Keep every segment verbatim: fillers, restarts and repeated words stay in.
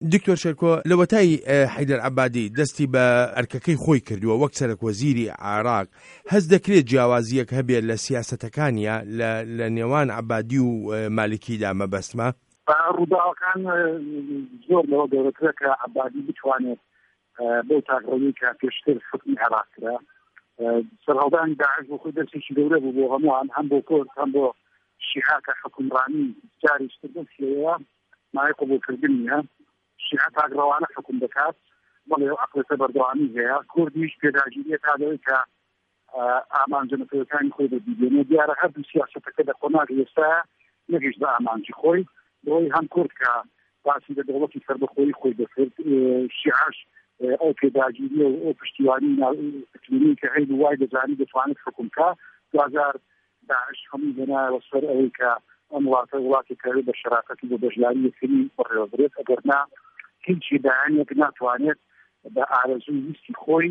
دکتۆر شێرکۆ لەوەتای حەیدەر عەبادی دەستی بە ئەرکەکەی خۆی کردووە وەک سەرۆک وەزیری عێراق، هەست دەکرێت جیاوازیەک هەبێت لە سیاسەتەکانیە لە نێوان عەبادی و مالکیدا مەبەستمە؟ ڕووداوەکان زۆر لەوە گەورەترە کە عەبادی بتوانێت بۆ تاقڕەوی کە پێشتر حکمی عێراق کرا سەرهەڵدانی داعش بۆ خۆی دەرسێکی گەورە بوو بۆ هەمووان، هەم بۆ کورد هەم بۆ شیعە کە حکومڕانی جاریشتر دەستیەوە مای قبولکردن نییە. شیعە تاقڕەوانە حکوم دەکات بەڵێ عەقڵەتە بەردەوامی هەیە، کوردیش پێداگیریە تادەوەی کە ئامانجەنەکەیەکانی خۆی دەبیدێنێ. دیارە هەردوو سیاسەتەکە دە قۆناغ ئێستا نەگەیشت بە ئامانجی خۆی، بۆی هەم کورد کە باسی لە دەوڵەتی سەربەخۆیی خۆی دەکرد، شیعەش ئەو پێداگیریە و ئەو پشتیوانی اقلیمی کە هەیە وای دەزانی دەتوانێت حکومکە دوازار داعش هەموو هێنایەوە سەر ئەوەی کە ئەم وڵاتە وڵاتی کەوێت بە شەراکەتی بۆ بەژیاری یەکەمی بەڕێوەبرێت، ئەگەرنا هیچی داهانێک ناتوانێت بە ئارەزوی ویستی خۆی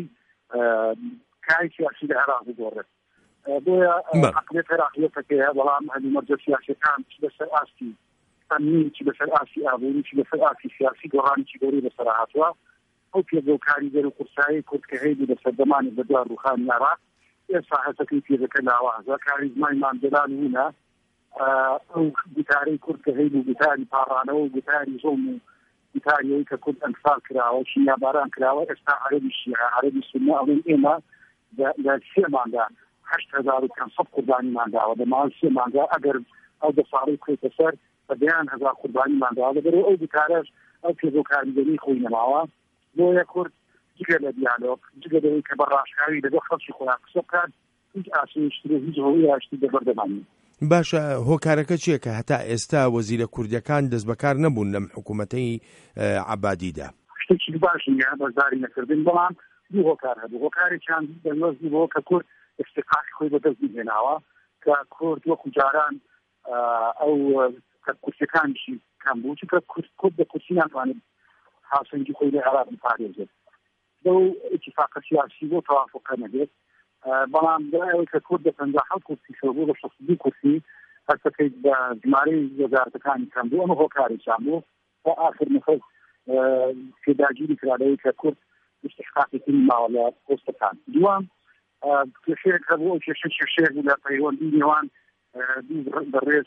کاری سیاسی لە عێراق بگۆڕێت. بۆیە عەقڵیەت عەقڵیەتەکەیە، بەڵام هەلی مەرجە سیاسیەکان چ لەسەر ئاستی ئەمنی، چ لەسەر ئاستی ئابووری، چ لەسەر ئاستی سیاسی گۆڕانێکی گەورەی بەسەر هاتووە. ئەو پێگە و کاریگەر و قورسایی کورد کە هەیە لە سەردەمانی بەدوار ڕوخانی عێراق ئێستا هەسەکەی پێدەکە لاوازە کاری زمانی ماندەلان هوونە ئەو گوتارەی کورد کە هەیە و گوتاری پاڕانەوە و گوتاری زۆم و گوتاریەوەی کە کورد ئەنفال کراوە شیناباران کراوە ئێستا عەرەبی شیعە عەرەبی سوننە ئەڵێن ئێمە لە سێ مانگا هەشت هەزار و پێنج سەد قوربانیمان داوە لە ماوەی سێ مانگا ئەگەر ئەو دە ساڵەی کۆیتە سەر بە دەیان هەزار قوربانیمان داوە لەبەرەوە ئەو گوتارەش ئەو پێگە و کاریگەری خۆی نەماوە. بۆیە کورد جگە لە دیالۆگ جگە لەوەی کە بەڕاشکاوی لەگەڵ خەڵکی خۆیان قسە بکات هیچ ئاسایشتر و هیچ هەوڵی یاشتی دەبەردەمانی. باشە هۆکارەکە چییە کە هەتا ئێستا وەزیرە کوردیەکان دەست بەکار نەبوون لەم حکوومەتەی عەبادیدا؟ شتێکی باش نییە بەزاری نەکردن، بەڵام دوو هۆکار هەبوو. هۆکارێکیان دەنوەزی بۆ کە کورد استحقاقی خۆی بەدەست بهێناوە کە کورد وەکو جاران ئەو کورسەکانیشی کەم بوو، چونکە کورد بە کورسی ناتوانێت حاصلی خۆی لە عێراق بپارێزێت. لەو اتفاقە سیاسی بۆ تەوافقە نەبێت، بەڵام دوایەوەی کە کورد بە پەنجا حەوت کورسی شەبوو بە شەست و دوو کورسی هەستەکەی بە ژمارەی وەزارەتەکانی کەم بوو. ئەمە هۆکارێکیان بوو تا ئاخر نەفەس پێداگیری کرادەوەی کە کورد استحقاقێکی ماوە لە پۆستەکان. دووەم کێشەیەک هەبوو، ئەو کێشە کێشەیەک بوو لە پەیوەندی نێوان بەڕێز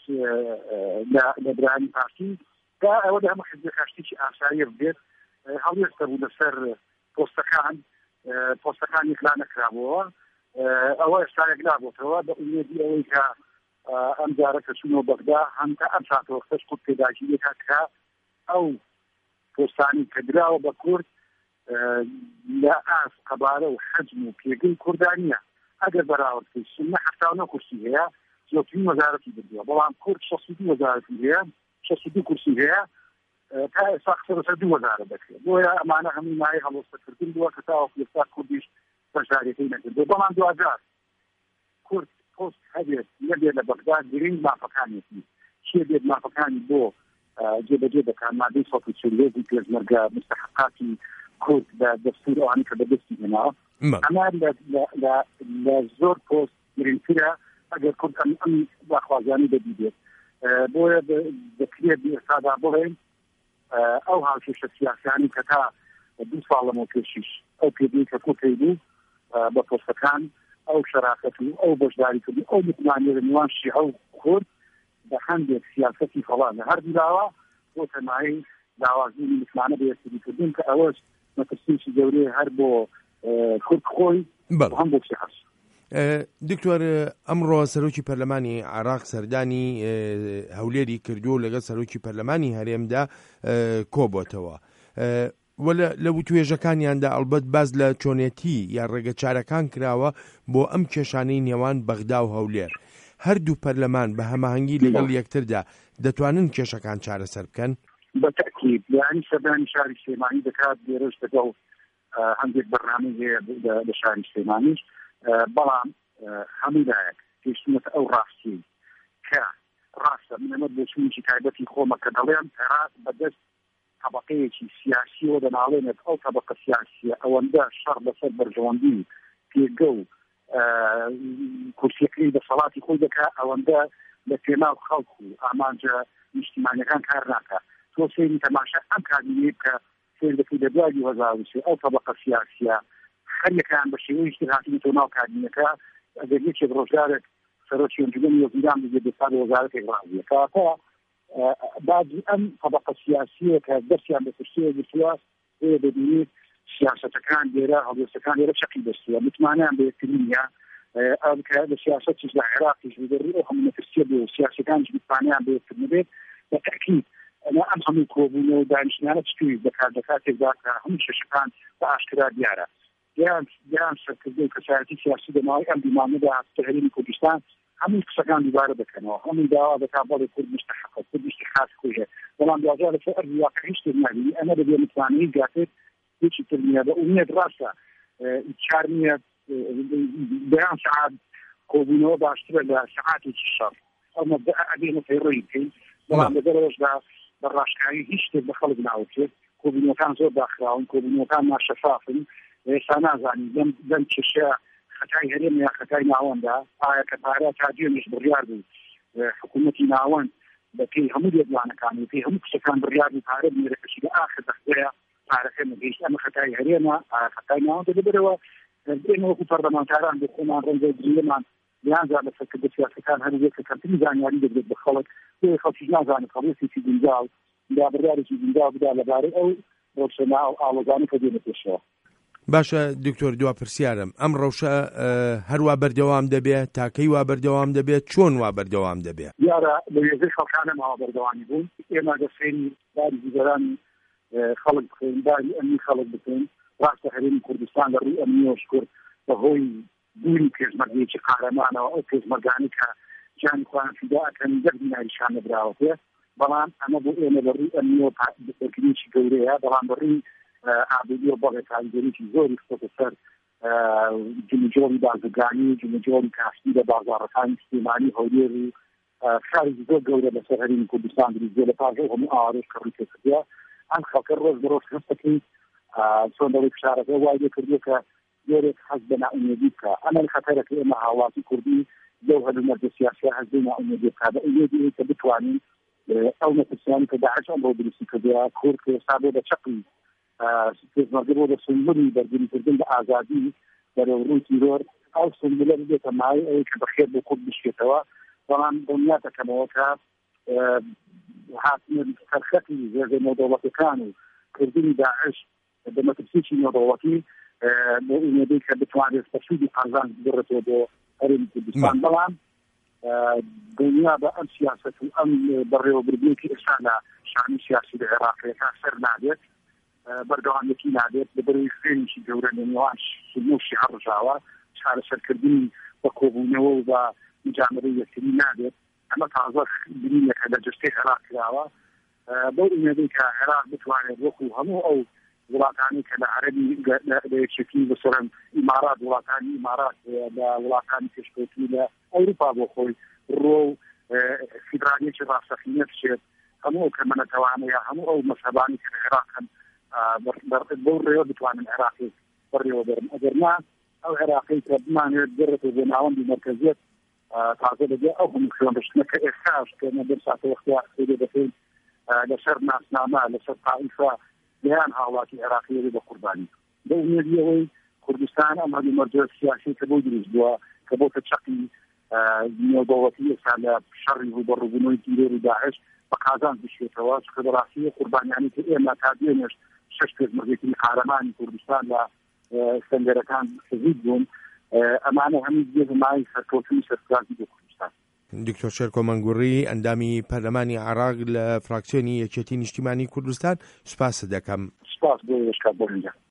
لە برانی پارتی تا ئەوە هەموو حزبێکا شتێکی ئاساییە بێت. هەڵوێستا بوو لەسەر پۆستەکان، پۆستەکان یەکلا نەکرابووەوە، ئەوە ئێستا یەکلا بۆتەوە بە ئومێدی ئەوەی کە ئەم جارە کە چوونەوە بەغدا هەم تا ئەم ساتەوە خەش کورد پێداگیریەکە کە ئەو پۆستانی کە دراوە بە کورد لە ئاس قەبارە و حەجم و پێگەی کوردانیە. ئەگەر بەراوردکەی سوننە هەفتا و نۆ کورسی هەیە، زۆرترین وەزارەتی بردووە، بەڵام کورد شەست و دوو وەزارەتی هەیە، شەست و دوو کورسی هەیە، تا ئێستا قسە لەسەر دوو وەزارەت دەکرێت. بۆیە ئەمانە هەمووی مایە هەڵوەستەکردن بووە کە تاوەکو ئێستا کوردیش بەشداریەکەی نەکردووە. بەڵام دوجار کورد پۆست هەبێت نەبێت لە بەغدا گرنگ مافەکانێتی چێ بێت مافەکانی بۆ جێبەجێ دەکات مادەی سەد و چۆلێزی پێشمەرگە مستحقاتی کورد بە دەستور ئەوانەی کە بەدەستی هێناوە. ئەمە لە زۆر پۆست گرنگترە ئەگەر کورد ئەم داخوازیانی بەدیدێت. بۆیە دەکرێت ئێستادا بڵێن ئەو هاوکێشە سیاسیانی کە تا دوو ساڵ لەمەوە پێشیش ئەو پێدەی کە کورد بوو بە پۆستەکان، ئەو شەراکەت و ئەو بەشداریکردن ئەو متمانیە لە نێوان شیعە و کورد بە هەندێک سیاسەتی فەڵان لە هەر دیلاوە بۆ تەمایی داوازینی متمانە بە یەکتریکردن کە ئەوەش مەترسیی گەورەیە هەر بۆ کورد خۆی هەم بۆ شیعەش. دکتۆر ئەمڕۆ سەرۆکی پەرلەمانی عێراق سەردانی هەولێری کردو لەگەڵ سەرۆکی پەرلەمانی هەرێمدا کۆبۆتەوە و لە وتوێژەکانیاندا ئەڵبەت باز لە چۆنێتی یا ڕێگە چارەکان کراوە بۆ ئەم کێشانەی نێوان بەغدا و هەولێر. هەردوو پەرلەمان بە هەماهەنگی لەگەڵ یەکتردا دەتوانن کێشەکان چارەسەر بکەن؟ بەتەکید یانی سەردانی شاری سلێمانی دەکات دێرەش دەگەڵ هەندێک بەرنامەی هەیە لە شاری سلێمانیش، بەڵام هەموودایەک پێشتونەتە ئەو ڕاستی کە ڕاستە منەمە بۆچوونی تایبەتی خۆمە کە دەڵێن عێراق بەدەست طبقەیەکی سیاسیەوە دەناڵێنێت. ئەو طبقە سیاسیە ئەوەندە شەڕ بەسەر بەرژەوەندی پێگە و کورسیەکەی دەسەڵاتی خۆی دەکات، ئەوەندە لە پێناو خەڵک و ئامانجە نیشتیمانیەکان کار ناکات. تۆ سێری تەماشا ئەم کابینەی بکە سێر دەکەی لە دوای دوو هەزار و سێ ئەو تەبەقە سیاسیە هەر یەکیان بە شێوەیەکی هاتوونەتەوە ناو کابینەکە ئەگەر یەکێک ڕۆژگارێک سەرۆکی ئەنجومەنی وەزیران بێت بێت بە وەزارەتێک ڕازیە کەواتە بعد ئەم تەبەقە سیاسیە کە دەستیان بە پشتیوە گرتووە ئێوە دەبینیت سیاسەتەکان لێرە هەڵوێستەکان لێرە چەقی دەستووە متمانیان بە یەکترینە ئەم کە لە سیاسەتیش لە عێراقیش بگەڕی ئەو هەموو مەترسیە بێ و سیاسەکانیش متمانیان بە یەکتر نەبێت بە تەکید ئەم هەموو کۆبوونەوە و دانیشتنانە چی دەکات دەکاتێکدا کە هەموو شەشەکان بە ئاشکرا دیارە یان یان سەرکردەی کەسایەتی سیاسی دەماوەی ئەم بیمانەدا هەرێمی کوردستان هەموو قسەکان دووبارە دەکەنەوە هەموو داوا دەکات بەڵێ کورد مستحقە کورد مستحقات کوژە بەڵام دوازار لەسەر ئەرضی واقعی هیچ شتێک نابینی ئەمە دەبێت متوانەی گاتێت هیچی تر نییە بە ئومێد ڕاستە چار نییە بەیان سەعات کۆبوونەوە باشترە لە سەعاتێکی شەڕ ئەمە ئەبێنە پەیڕۆی بکەین بەڵام لەدەرەوەشدا بە ڕاشکایی هیچ شتێک بە خەڵک ناوچێت کۆبوونەکان زۆر داخراون کۆبوونەکان ناشەفافن ئێستا نازانین دەم کێشەیە خەتای هەرێم یا خەتای ناوەندا ئایا کە پارە تا دوێنێش بڕیار بوو حکوومەتی ناوەند بەپێی هەموو لێدوانەکان و پێی هەموو قسەکان بڕیار بوو پارە بنێرەکەشی لە ئاخر دەستەیە پارەکە نەگەیشت ئەمە خەتای هەرێمە خەتای ناوەندە دەبرەوە ئێمە وەکو پەرلەمانتاران بۆ خۆمان ڕەنگە جێمان بیانجا لە سەرکردە سیاسەکان هەروەک کە کەمتری زانیاری دەبێت بە خەڵک بۆ خەڵکیش نازانێت هەڵوێستێکی گونجاو یا بڕیارێکی گونجاو بدا لەبارەی ئەو ڕۆژنە ئەو ئاڵۆزانە کە دێنە پێشەوە. باشە دکتۆر دوا پرسیارم ئەم ڕەوشە هەروە بەردەوام دەبێت تاکەی وا بەردەوام دەبێت چۆن وا بەردەوام دەبێت یارە لە وێزەی خەڵکانە ماوە بەردەوامی بوون ئێمە دەسێنی داری جیگەرانی خەڵک بخەین داری ئەمنی خەڵک بکەین ڕاستە هەرێمی کوردستان لە ڕووی ئەمنیەوە شکر بەهۆی دووری پێشمەرگەیەکی قارەمانەوە ئەو پێشمەرگانی کە جانی خۆیان فیدا ئەکەن یەک بیناریشان نەبراوەتێ بەڵام ئەمە بۆ ئێمە بە ڕووی ئەمنیەوە بەرگریکی گەورەیە بەڵام بە ڕووی ئابوودی و بەڵێ کاریگەریی زۆری خۆتە سەر جمجۆری بازرگانی جمجۆری کاشتی لە بازاڕەکانی سلێمانی هەولێر و خارجی زۆر گەورە لەسەر هەرێمی کوردستان دروستبووە لە پاش هەموو ئاوارەش کە ڕووی تێکردووە ئەم خەڵکە ڕۆژ بە ڕۆژ هەستەکەی چۆن دەڵێ فشارەکە وای لێ کردووە کە زۆرێک حەز بە نائومێدی بکە ئەمە خەتەرەکە ئێمە هاوڵاتی کوردی لەو هەلومەرجە سیاسیە حەز بە نائومێدی بکە بە ئومێدی کە بتوانین ئەو مەترسیانی کە داعش ئەم بۆ دروستی کردووە کورد کە ئێستا بۆ بە چەقی پێشمەرگە بۆ بە سنبولی بەرگریکردن بە ئازادی بەرەو ڕووی تیرۆر ئەو سنبولە بێتە مای ئەوەی کە بەخێر بۆ کورد بشکێتەوە بەڵام دڵنیا دەکەمەوە کە هاتنە سەرخەتی هێزە نێودەوڵەتیەکان و کردنی داعش بە مەترسیی نێودەوڵەتی بۆ ئومێدەی کە بتوانێت بەسوودی قازان بگەڕێتەوە بۆ هەرێمی کوردستان بەڵام دنیا بە ئەم سیاست و ئەم بەڕێوەبردنێکی ئێستا لە شانی سیاسی لە عێراقیەکان سەر نابێت بەردەوامەتی نابێت لە بەروی خوێنێکی گەورە لە نێوان سموشی هەڕژاوە چارەسەرکردنی بە کۆبوونەوە و بە مجامەرەی یەکتری نابێت ئەمە تازە بینیەکە لە جستەی عێراق کراوە بۆ ئومێدەی کە عێراق بتوانێت وەکو هەموو ئەو وڵاتانی کە لە عەرەبی لە یەکێتی بەسەرم ئیمارات وڵاتانی ئیمارات لە وڵاتانی پێشکەوتوی لە ئەوروپا بۆ خۆی ڕۆ و فیدرالیەکی ڕاستەقینە بچێت هەموو کە منەتەوانەیە هەموو ئەو مەسەبانی کە عێراقن بۆ ڕێوە بتوانن عێراقی بڕێوە بەرن ئەگەر نا ئەو عێراقی کە بمانێت بێڕێتەوە بۆ ناوەندی مەرکەزیەت تازە دەبێ ئەو هەموو خوێنبشتنە کە ئێستاش کە نەبێت ساتە وەختیار خێرێ دەکەین لەسەر ناسنامە لەسەر تائیفە بەیان هاوڵاتی عێراقیەوە بە قوربانی بە ئومێدیەوەی کوردستان ئەم هەلومەرجە سیاسی کە بۆ دروست بووە کە بۆتە چەقی نێودەوڵەتی ئێستا لە شەڕی ڕوبەڕووبوونەوەی تیرۆر و داعش بە قازان بشێتەوە چکە بەڕاستی قوربانیانی کە ئێمە تا دوێنێش شەش پێشمەرگێکی قارەمانی کوردستان لە سەنگەرەکان شەهید بوون ئەمانە هەموو جێژمای سەرکەوتنی سەرفرازی بۆ کوردستان. دکتۆر شێرکۆ مەنگوڕی ئەندامی پەرلەمانی عێراق لە فراکسیۆنی یەکێتی نیشتیمانی کوردستان سوپاس دەکەم. سپاس بۆ وشکات بۆ